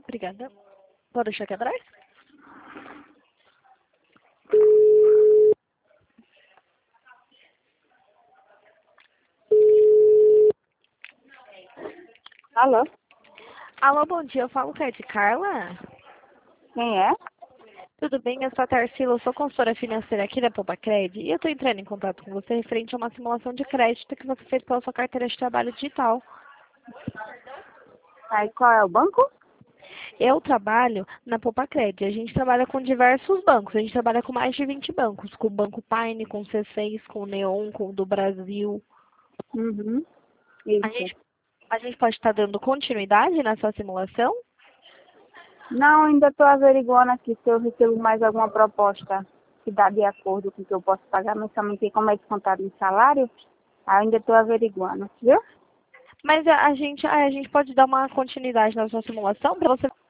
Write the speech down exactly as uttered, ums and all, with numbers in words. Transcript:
Obrigada. Pode deixar aqui atrás? Alô? Alô, bom dia. Eu falo com a de Carla. Quem é? Tudo bem? Eu sou a Tarsila, eu sou consultora financeira aqui da Popacred e eu estou entrando em contato com você referente a uma simulação de crédito que você fez pela sua carteira de trabalho digital. Aí qual é o banco? Eu trabalho na Popacred. A gente trabalha com diversos bancos. A gente trabalha com mais de vinte bancos. Com o Banco Paine, com o C seis, com o Neon, com o do Brasil. Uhum. A Isso. gente, a gente pode estar dando continuidade na sua simulação? Não, ainda estou averiguando aqui se eu recebo mais alguma proposta que dá de acordo com o que eu posso pagar mensalmente e como é descontado no salário. Ainda estou averiguando, viu? Mas a, a gente, a, a gente pode dar uma continuidade na sua simulação para você